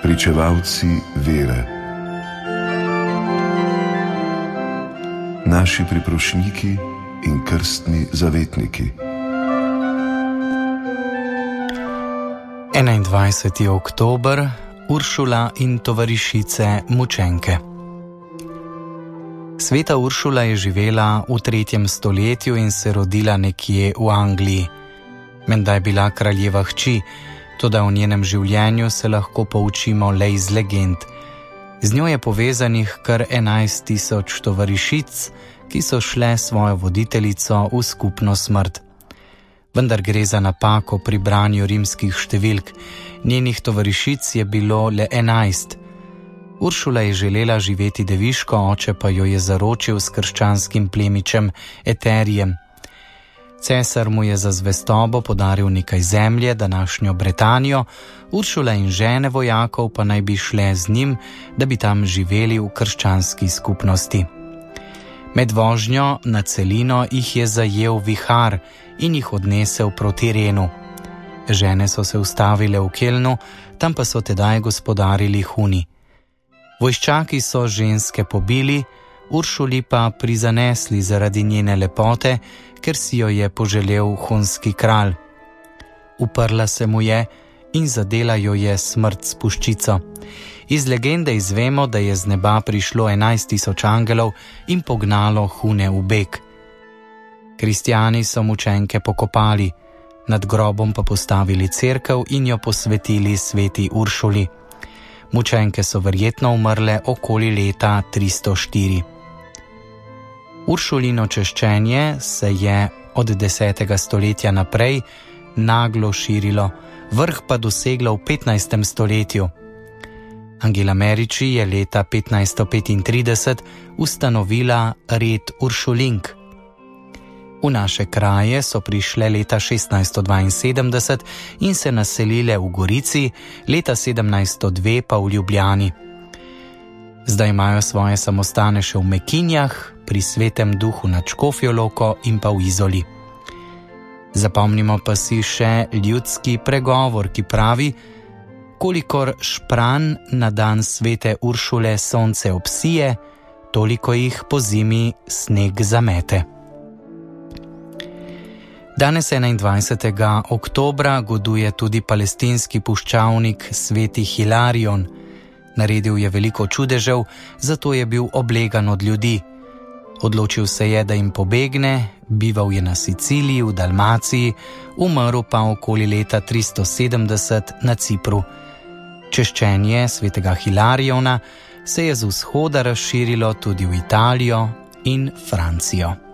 pričevalci vere, naši priprošniki in krstni zavetniki. 21. oktober, Uršula in tovarišice mučenke. Sveta Uršula je živela v 3. stoletju in se rodila nekje v Angliji. Menda je bila kraljeva hči, toda o njenem življenju se lahko poučimo le iz legend. Z njo je povezanih kar 11.000 tovarišic, ki so šle svojo voditeljico v skupno smrt. Vendar gre za napako pri branju rimskih številk. Njenih tovarišic je bilo le 11. Uršula je želela živeti deviško, oče pa jo je zaročil s krščanskim plemičem Eterijem. Cesar mu je za zvestobo podaril nekaj zemlje, današnjo Bretanijo, Uršula in žene vojakov pa naj bi šle z njim, da bi tam živeli v krščanski skupnosti. Med vožnjo na celino jih je zajel vihar in jih odnesel proti Renu. Žene so se ustavile v Kelnu, tam pa so tedaj gospodarili Huni. Vojščaki so ženske pobili, Uršuli pa prizanesli zaradi njene lepote, ker si jo je poželel hunski kralj. Uprla se mu je in zadela jo je smrt s puščico. Iz legende izvemo, da je z neba prišlo 11.000 angelov in pognalo Hune v beg. Kristjani so mučenke pokopali, nad grobom pa postavili cerkev in jo posvetili sveti Uršuli. Mučenke so verjetno umrle okoli leta 304. Uršulino češčenje se je od 10. stoletja naprej naglo širilo, vrh pa doseglo v 15. stoletju. Angela Merici je leta 1535 ustanovila red Uršulink. V naše kraje so prišle leta 1672 in se naselile v Gorici, leta 1702 pa v Ljubljani. Zdaj imajo svoje samostane še v Mekinjah, pri Svetem Duhu nad Škofjo Loko in pa v Izoli. Zapomnimo pa si še ljudski pregovor, ki pravi: kolikor špran na dan svete Uršule sonce obsije, toliko jih po zimi sneg zamete. Danes 21. oktobra goduje tudi palestinski puščavnik sveti Hilarion. Naredil je veliko čudežev, zato je bil oblegan od ljudi. Odločil se je, da jim pobegne, bival je na Siciliji, v Dalmaciji, umrl pa okoli leta 370 na Cipru. Češčenje svetega Hilariona se je z vzhoda razširilo tudi v Italijo in Francijo.